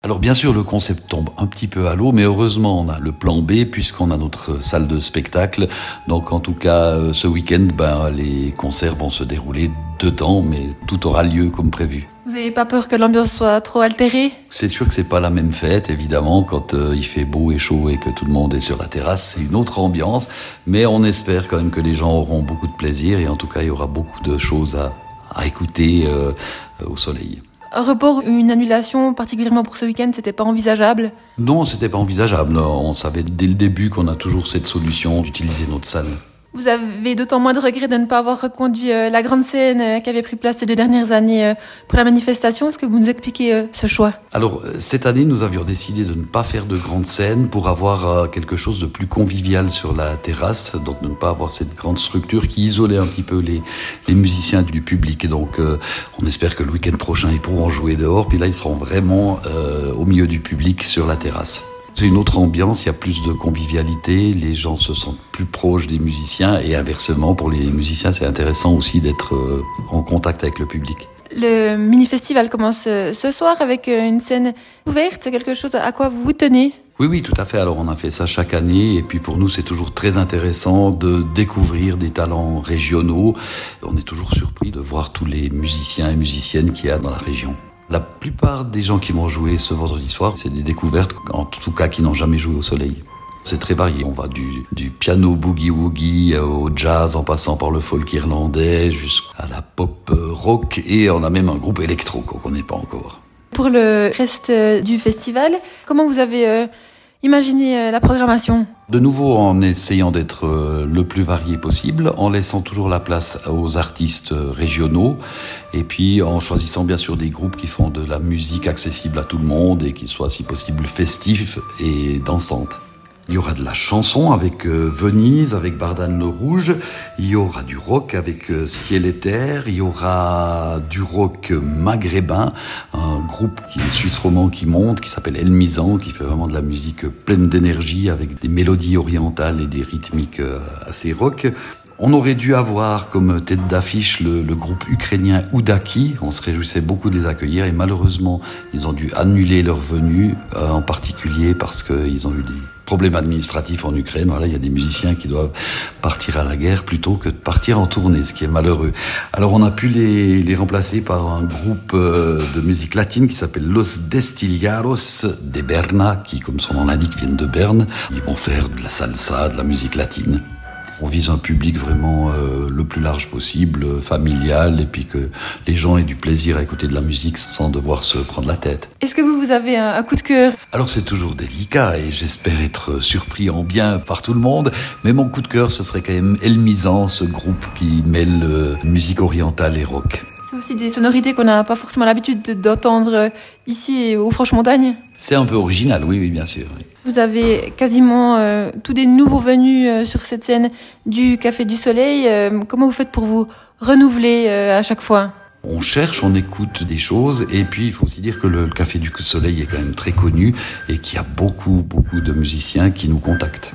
Alors bien sûr, le concept tombe un petit peu à l'eau, mais heureusement, on a le plan B puisqu'on a notre salle de spectacle. Donc en tout cas, ce week-end, les concerts vont se dérouler dedans, mais tout aura lieu comme prévu. Vous n'avez pas peur que l'ambiance soit trop altérée ? C'est sûr que c'est pas la même fête, évidemment, quand il fait beau et chaud et que tout le monde est sur la terrasse, c'est une autre ambiance, mais on espère quand même que les gens auront beaucoup de plaisir et en tout cas, il y aura beaucoup de choses à écouter au soleil. Un report ou une annulation, particulièrement pour ce week-end, c'était pas envisageable ? Non, c'était pas envisageable. On savait dès le début qu'on a toujours cette solution d'utiliser notre salle. Vous avez d'autant moins de regrets de ne pas avoir reconduit la grande scène qui avait pris place ces 2 dernières années pour la manifestation. Est-ce que vous nous expliquez ce choix ? Alors, cette année, nous avions décidé de ne pas faire de grande scène pour avoir quelque chose de plus convivial sur la terrasse, donc de ne pas avoir cette grande structure qui isolait un petit peu les musiciens du public. Et donc, on espère que le week-end prochain, ils pourront jouer dehors, puis là, ils seront vraiment au milieu du public sur la terrasse. C'est une autre ambiance, il y a plus de convivialité, les gens se sentent plus proches des musiciens et inversement, pour les musiciens, c'est intéressant aussi d'être en contact avec le public. Le mini-festival commence ce soir avec une scène ouverte. C'est quelque chose à quoi vous vous tenez ? Oui, tout à fait. Alors, on a fait ça chaque année et puis pour nous, c'est toujours très intéressant de découvrir des talents régionaux. On est toujours surpris de voir tous les musiciens et musiciennes qu'il y a dans la région. La plupart des gens qui vont jouer ce vendredi soir, c'est des découvertes, en tout cas qui n'ont jamais joué au soleil. C'est très varié, on va du piano boogie-woogie au jazz en passant par le folk irlandais jusqu'à la pop rock et on a même un groupe électro qu'on ne connaît pas encore. Pour le reste du festival, comment vous avez imaginé la programmation ? De nouveau, en essayant d'être le plus varié possible, en laissant toujours la place aux artistes régionaux, et puis en choisissant bien sûr des groupes qui font de la musique accessible à tout le monde et qui soient si possible festifs et dansantes. Il y aura de la chanson avec Venise, avec Bardane le Rouge. Il y aura du rock avec Ciel et Terre. Il y aura du rock maghrébin, un groupe qui est suisse romand qui monte, qui s'appelle El Mizan, qui fait vraiment de la musique pleine d'énergie avec des mélodies orientales et des rythmiques assez rock. On aurait dû avoir comme tête d'affiche le groupe ukrainien Oudaki. On se réjouissait beaucoup de les accueillir et malheureusement, ils ont dû annuler leur venue, en particulier parce qu'ils ont eu des problèmes administratifs en Ukraine. Voilà, il y a des musiciens qui doivent partir à la guerre plutôt que de partir en tournée, ce qui est malheureux. Alors on a pu les remplacer par un groupe de musique latine qui s'appelle Los Destillados de Berna, qui, comme son nom l'indique, viennent de Berne. Ils vont faire de la salsa, de la musique latine. On vise un public vraiment le plus large possible, familial, et puis que les gens aient du plaisir à écouter de la musique sans devoir se prendre la tête. Est-ce que vous avez un coup de cœur ? Alors c'est toujours délicat et j'espère être surpris en bien par tout le monde, mais mon coup de cœur ce serait quand même El Mizan, ce groupe qui mêle musique orientale et rock. C'est aussi des sonorités qu'on n'a pas forcément l'habitude d'entendre ici aux Franches-Montagnes. C'est un peu original, oui, bien sûr. Oui. Vous avez quasiment tous des nouveaux venus sur cette scène du Café du Soleil. Comment vous faites pour vous renouveler à chaque fois ? On cherche, on écoute des choses et puis il faut aussi dire que le Café du Soleil est quand même très connu et qu'il y a beaucoup de musiciens qui nous contactent.